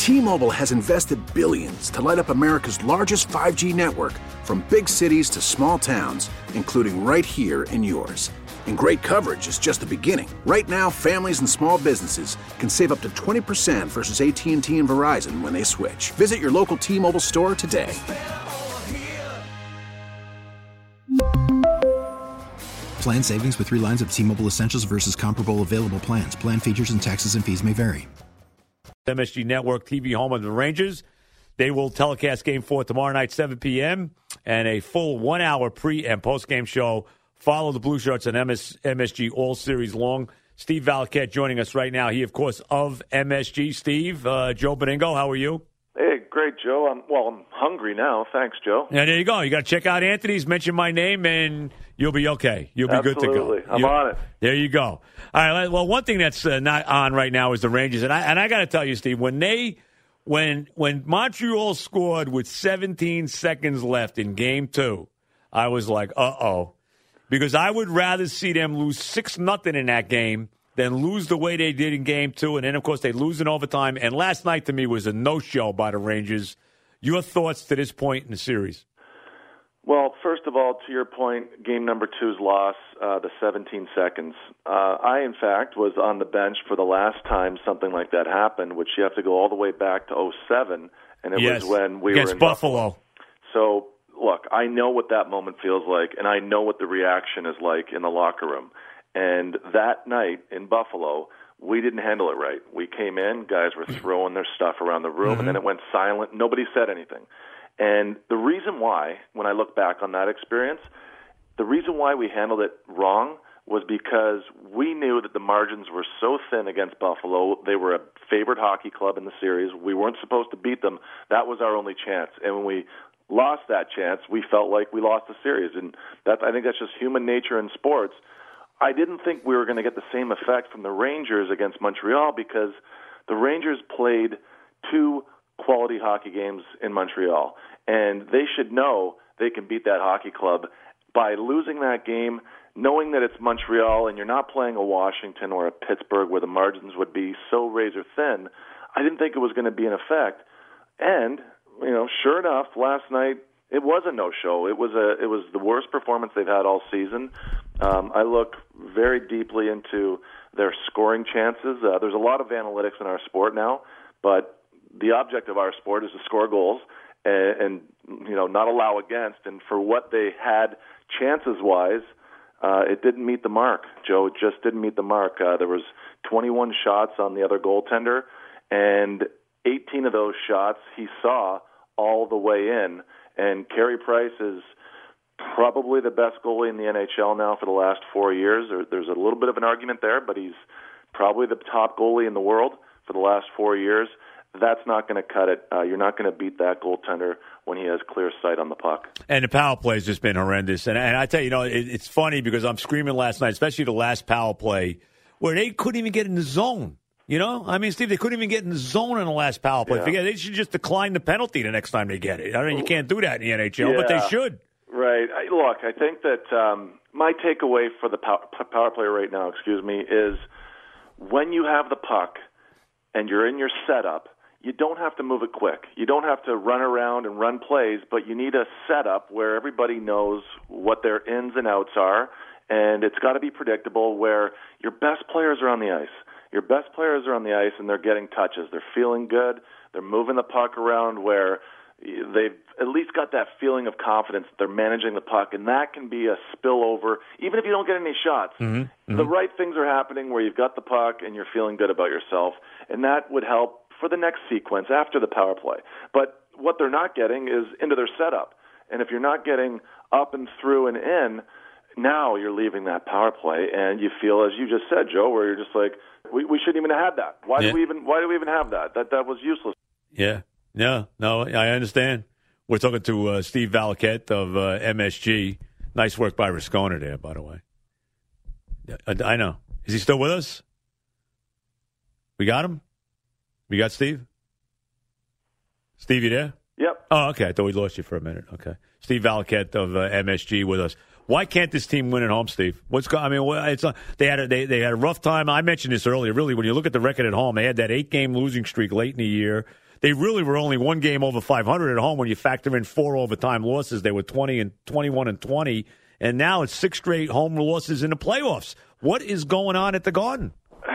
T-Mobile has invested billions to light up America's largest 5G network, from big cities to small towns, including right here in yours. And great coverage is just the beginning. Right now, families and small businesses can save up to 20% versus AT&T and Verizon when they switch. Visit your local T-Mobile store today. Plan savings with 3 lines of T-Mobile Essentials versus comparable available plans. Plan features and taxes and fees may vary. MSG Network, TV home of the Rangers. They will telecast Game 4 tomorrow night, 7 p.m., and a full 1-hour pre- and post-game show. Follow the Blue Shirts on MSG all series long. Steve Valiquette joining us right now. He, of course, of MSG. Steve, Joe Beningo, how are you? Hey, great, Joe. I'm hungry now. Thanks, Joe. Yeah, there you go. You got to check out Anthony's. Mention my name, and you'll be okay. You'll be good to go. Absolutely. I'm on it. There you go. All right. Well, one thing that's not on right now is the Rangers, and I got to tell you, Steve, when Montreal scored with 17 seconds left in Game 2, I was like, uh-oh. Because I would rather see them lose 6-0 in that game than lose the way they did in Game 2. And then, of course, they lose in overtime. And last night, to me, was a no-show by the Rangers. Your thoughts to this point in the series? Well, first of all, to your point, game number 2's loss, the 17 seconds. I, in fact, was on the bench for the last time something like that happened, which you have to go all the way back to 2007. And it was when we were in Buffalo. So, look, I know what that moment feels like, and I know what the reaction is like in the locker room. And that night in Buffalo, we didn't handle it right. We came in, guys were throwing their stuff around the room, and then it went silent. Nobody said anything. And the reason why, when I look back on that experience, the reason why we handled it wrong was because we knew that the margins were so thin against Buffalo. They were a favored hockey club in the series. We weren't supposed to beat them. That was our only chance. And when we lost that chance, we felt like we lost the series. And I think that's just human nature in sports. I didn't think we were going to get the same effect from the Rangers against Montreal because the Rangers played 2 quality hockey games in Montreal, and they should know they can beat that hockey club. By losing that game, knowing that it's Montreal and you're not playing a Washington or a Pittsburgh where the margins would be so razor thin, I didn't think it was going to be an effect. And, sure enough, last night, it was a no-show. It was the worst performance they've had all season. I look very deeply into their scoring chances. There's a lot of analytics in our sport now, but the object of our sport is to score goals and not allow against. And for what they had chances-wise, it didn't meet the mark, Joe. It just didn't meet the mark. There was 21 shots on the other goaltender, and 18 of those shots he saw all the way in. And Carey Price is probably the best goalie in the NHL now for the last 4 years. There's a little bit of an argument there, but he's probably the top goalie in the world for the last 4 years. That's not going to cut it. You're not going to beat that goaltender when he has clear sight on the puck. And the power play has just been horrendous. And I tell you, it's funny because I'm screaming last night, especially the last power play, where they couldn't even get in the zone. Steve, they couldn't even get in the zone in the last power play. Yeah. They should just decline the penalty the next time they get it. You can't do that in the NHL, but they should. Right. I think that my takeaway for the power play right now, is when you have the puck and you're in your setup, you don't have to move it quick. You don't have to run around and run plays, but you need a setup where everybody knows what their ins and outs are, and it's got to be predictable where your best players are on the ice. Your best players are on the ice, and they're getting touches. They're feeling good. They're moving the puck around where they've at least got that feeling of confidence that they're managing the puck, and that can be a spillover, even if you don't get any shots. The right things are happening where you've got the puck and you're feeling good about yourself, and that would help for the next sequence after the power play. But what they're not getting is into their setup. And if you're not getting up and through and in, now you're leaving that power play, and you feel, as you just said, Joe, where you're just like, we shouldn't even have that. Why do we even have that? That was useless. Yeah. No, I understand. We're talking to Steve Valiquette of MSG. Nice work by Rascona there, by the way. I know. Is he still with us? We got him? We got Steve? Steve, you there? Yep. Oh, okay. I thought we lost you for a minute. Okay. Steve Valiquette of MSG with us. Why can't this team win at home, Steve? They had a rough time. I mentioned this earlier. Really, when you look at the record at home, they had that 8-game losing streak late in the year. they really were only one game over 500 at home when you factor in 4 overtime losses. They were 20 and 21 and 20, and now it's 6 straight home losses in the playoffs. What is going on at the Garden?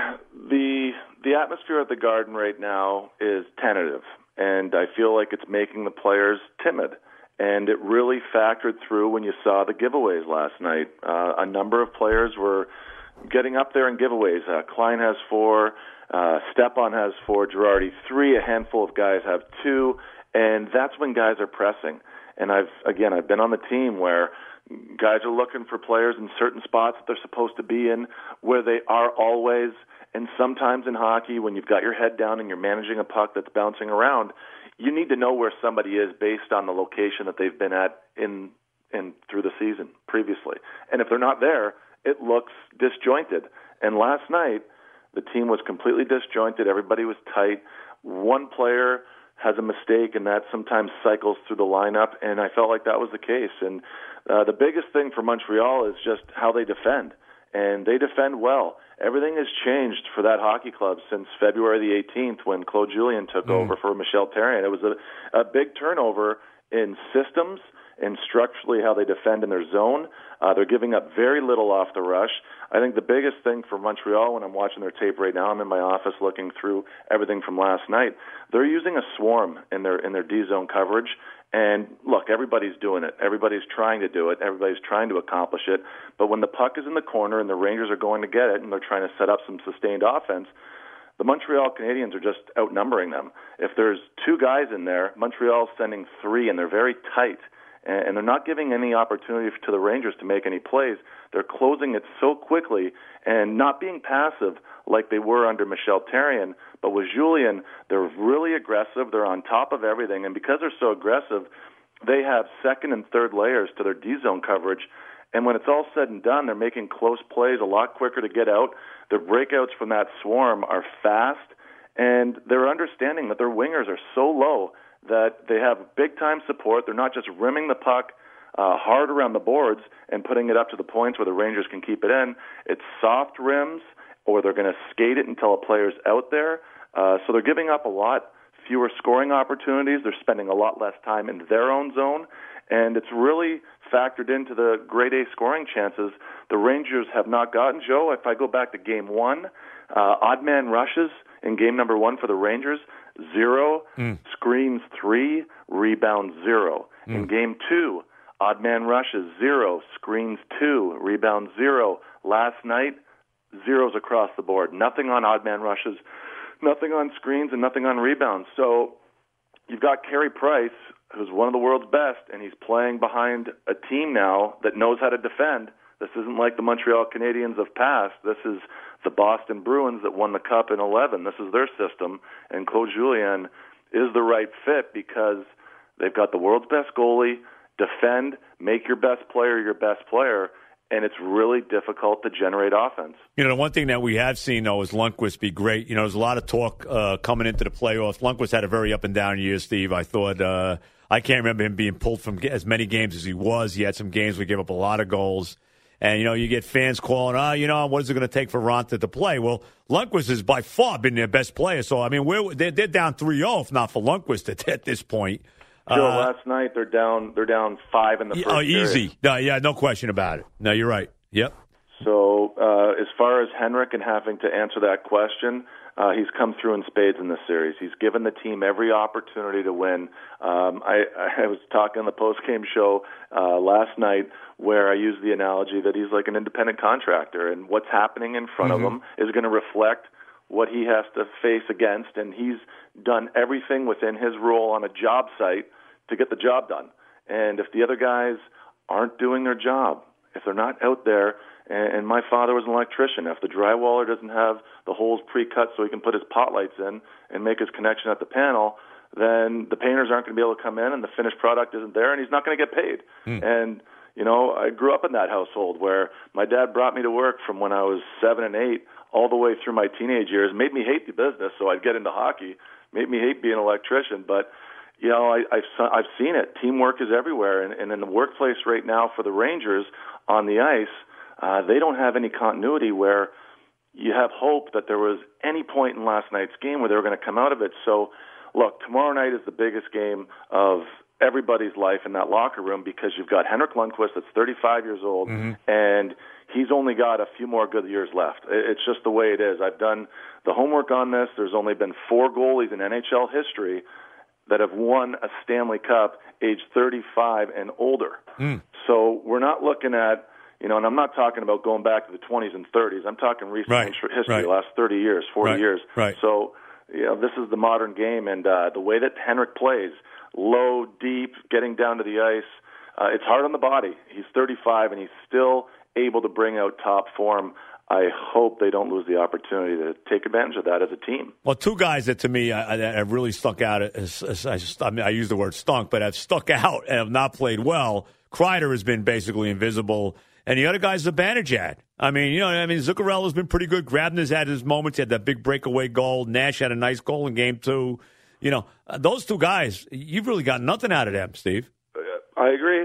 The atmosphere at the Garden right now is tentative, and I feel like it's making the players timid. And it really factored through when you saw the giveaways last night. A number of players were getting up there in giveaways. Klein has 4, Stepan has 4, Girardi 3, a handful of guys have 2, and that's when guys are pressing. And I've been on the team where guys are looking for players in certain spots that they're supposed to be in, where they are always. And sometimes in hockey, when you've got your head down and you're managing a puck that's bouncing around, you need to know where somebody is based on the location that they've been at in through the season previously. And if they're not there, it looks disjointed. And last night, the team was completely disjointed. Everybody was tight. One player has a mistake, and that sometimes cycles through the lineup, and I felt like that was the case. And the biggest thing for Montreal is just how they defend, and they defend well. Everything has changed for that hockey club since February the 18th when Claude Julien took over for Michel Therrien. It was a big turnover in systems and structurally how they defend in their zone. They're giving up very little off the rush. I think the biggest thing for Montreal, when I'm watching their tape right now, I'm in my office looking through everything from last night, they're using a swarm in their D-zone coverage. And look, everybody's doing it. Everybody's trying to do it. Everybody's trying to accomplish it. But when the puck is in the corner and the Rangers are going to get it and they're trying to set up some sustained offense, the Montreal Canadiens are just outnumbering them. If there's 2 guys in there, Montreal's sending 3, and they're very tight. And they're not giving any opportunity to the Rangers to make any plays. They're closing it so quickly and not being passive like they were under Michel Therrien. But with Julien, they're really aggressive. They're on top of everything. And because they're so aggressive, they have second and third layers to their D-zone coverage. And when it's all said and done, they're making close plays a lot quicker to get out. Their breakouts from that swarm are fast. And they're understanding that their wingers are so low that they have big-time support. They're not just rimming the puck hard around the boards and putting it up to the points where the Rangers can keep it in. It's soft rims, or they're going to skate it until a player's out there. So they're giving up a lot fewer scoring opportunities. They're spending a lot less time in their own zone, and it's really factored into the grade A scoring chances the Rangers have not gotten. Joe, if I go back to Game 1, odd man rushes in Game number 1 for the Rangers, 0, screens 3, rebounds 0. In Game 2, odd man rushes 0, screens 2, rebounds 0. Last night, zeros across the board. Nothing on odd man rushes, nothing on screens, and nothing on rebounds. So you've got Carey Price, who's one of the world's best, and he's playing behind a team now that knows how to defend. This isn't like the Montreal Canadiens of past. This is the Boston Bruins that won the Cup in 11. This is their system, and Claude Julien is the right fit because they've got the world's best goalie, defend, make your best player, and it's really difficult to generate offense. You know, the one thing that we have seen, though, is Lundqvist be great. You know, there's a lot of talk coming into the playoffs. Lundqvist had a very up-and-down year, Steve. I thought I can't remember him being pulled from as many games as he was. He had some games where he gave up a lot of goals. And, you know, you get fans calling, what is it going to take for Ronta to play? Well, Lundqvist has by far been their best player. So, I mean, they're down 3-0, if not for Lundqvist at this point. Joe, last night they're down 5 in the first period. Easy. No question about it. No, you're right. Yep. So as far as Henrik and having to answer that question, he's come through in spades in this series. He's given the team every opportunity to win. I was talking on the post-game show last night where I used the analogy that he's like an independent contractor, and what's happening in front of him is going to reflect what he has to face against, and he's done everything within his role on a job site to get the job done. And if the other guys aren't doing their job, if they're not out there, and my father was an electrician, if the drywaller doesn't have the holes pre-cut so he can put his pot lights in and make his connection at the panel, then the painters aren't going to be able to come in and the finished product isn't there and he's not going to get paid. And, you know, I grew up in that household where my dad brought me to work from when I was 7 and 8 all the way through my teenage years, made me hate the business so I'd get into hockey, made me hate being an electrician. But, you know, I've seen it. Teamwork is everywhere. And in the workplace right now for the Rangers on the ice, they don't have any continuity where you have hope that there was any point in last night's game where they were going to come out of it. So look, tomorrow night is the biggest game of everybody's life in that locker room because you've got Henrik Lundqvist that's 35 years old, and he's only got a few more good years left. It's just the way it is. I've done the homework on this. There's only been 4 goalies in NHL history that have won a Stanley Cup age 35 and older. So we're not looking at, and I'm not talking about going back to the 20s and 30s. I'm talking recent history, the last 30 years, 40 years. So, this is the modern game, and the way that Henrik plays, low, deep, getting down to the ice, it's hard on the body. He's 35, and he's still able to bring out top form. I hope they don't lose the opportunity to take advantage of that as a team. Well, 2 guys that to me have really stuck out, I use the word stunk, but have stuck out and have not played well. Kreider has been basically invisible, and the other guy's Zibanejad. Zuccarello's been pretty good. Grabner's had his moments. He had that big breakaway goal. Nash had a nice goal in Game 2. Those 2 guys, you've really got nothing out of them, Steve. I agree.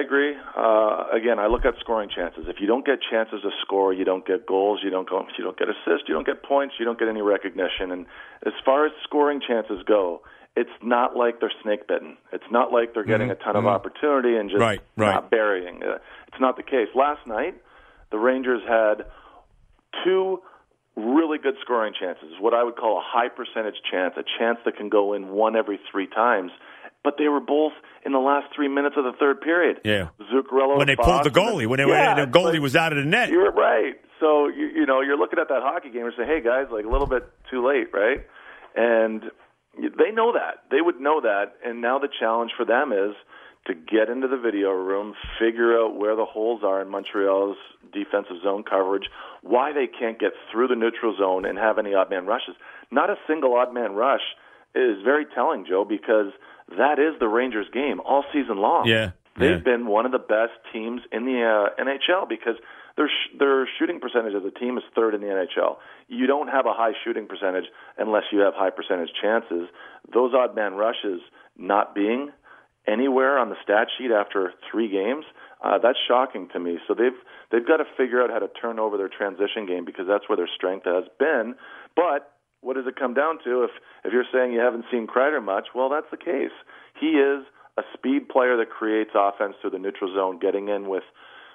Again, I look at scoring chances. If you don't get chances to score, you don't get goals, you don't get assists, you don't get points, you don't get any recognition. And as far as scoring chances go, it's not like they're snake bitten. It's not like they're getting a ton of opportunity and just not burying. It's not the case. Last night, the Rangers had 2 really good scoring chances, what I would call a high percentage chance, a chance that can go in 1 every 3 times. But they were both in the last 3 minutes of the third period. Yeah. Zuccarello when they pulled the goalie, when the goalie was out of the net. You're right. So, you're looking at that hockey game and say, hey, guys, a little bit too late, right? And they know that. They would know that. And now the challenge for them is to get into the video room, figure out where the holes are in Montreal's defensive zone coverage, why they can't get through the neutral zone and have any odd man rushes. Not a single odd man rush is very telling, Joe, because that is the Rangers' game all season long. They've been one of the best teams in the NHL because their shooting percentage as a team is 3rd in the NHL. You don't have a high shooting percentage unless you have high percentage chances. Those odd man rushes not being anywhere on the stat sheet after 3 games, that's shocking to me. So they've got to figure out how to turn over their transition game because that's where their strength has been. But what does it come down to? If you're saying you haven't seen Kreider much, well, that's the case. He is a speed player that creates offense through the neutral zone, getting in with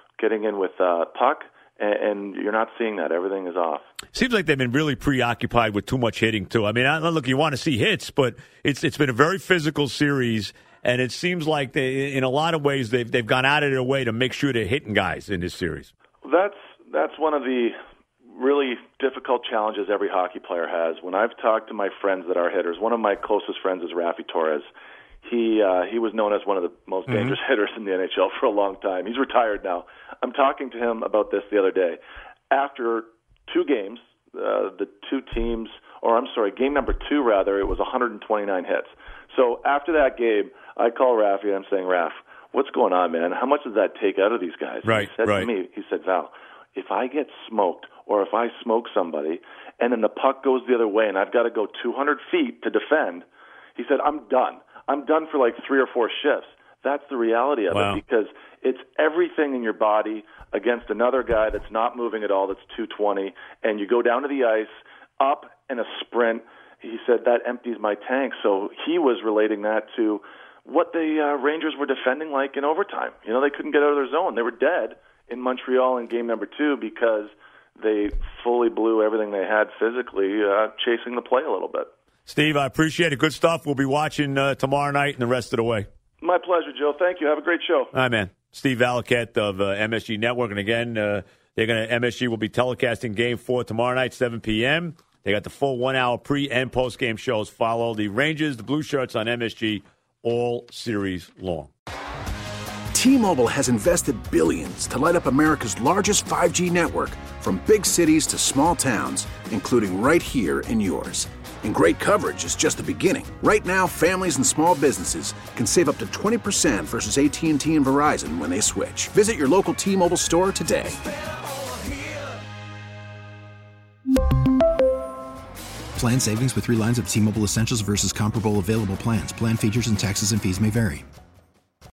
puck, and you're not seeing that. Everything is off. Seems like they've been really preoccupied with too much hitting too. I mean, look, you want to see hits, but it's been a very physical series, and it seems like in a lot of ways they've gone out of their way to make sure they're hitting guys in this series. That's one of the really difficult challenges every hockey player has. When I've talked to my friends that are hitters, one of my closest friends is Raffi Torres. He was known as one of the most dangerous hitters in the NHL for a long time. He's retired now. I'm talking to him about this the other day. After 2 games, game number 2 rather, it was 129 hits. So after that game, I call Raffi and I'm saying, Raff, what's going on, man? How much does that take out of these guys? He said to me, Val, if I get smoked or if I smoke somebody and then the puck goes the other way and I've got to go 200 feet to defend, he said, I'm done. I'm done for 3 or 4 shifts. That's the reality of it because it's everything in your body against another guy that's not moving at all, that's 220, and you go down to the ice, up in a sprint. He said, that empties my tank. So he was relating that to what the Rangers were defending like in overtime. They couldn't get out of their zone. They were dead in Montreal in game number 2 because they fully blew everything they had physically, chasing the play a little bit. Steve, I appreciate it. Good stuff. We'll be watching tomorrow night and the rest of the way. My pleasure, Joe. Thank you. Have a great show. All right, man. Steve Valiquette of MSG Network. And again, MSG will be telecasting Game 4 tomorrow night, 7 p.m. They got the full 1-hour pre- and post-game shows. Follow the Rangers, the Blue Shirts on MSG all series long. T-Mobile has invested billions to light up America's largest 5G network from big cities to small towns, including right here in yours. And great coverage is just the beginning. Right now, families and small businesses can save up to 20% versus AT&T and Verizon when they switch. Visit your local T-Mobile store today. Plan savings with 3 lines of T-Mobile Essentials versus comparable available plans. Plan features and taxes and fees may vary.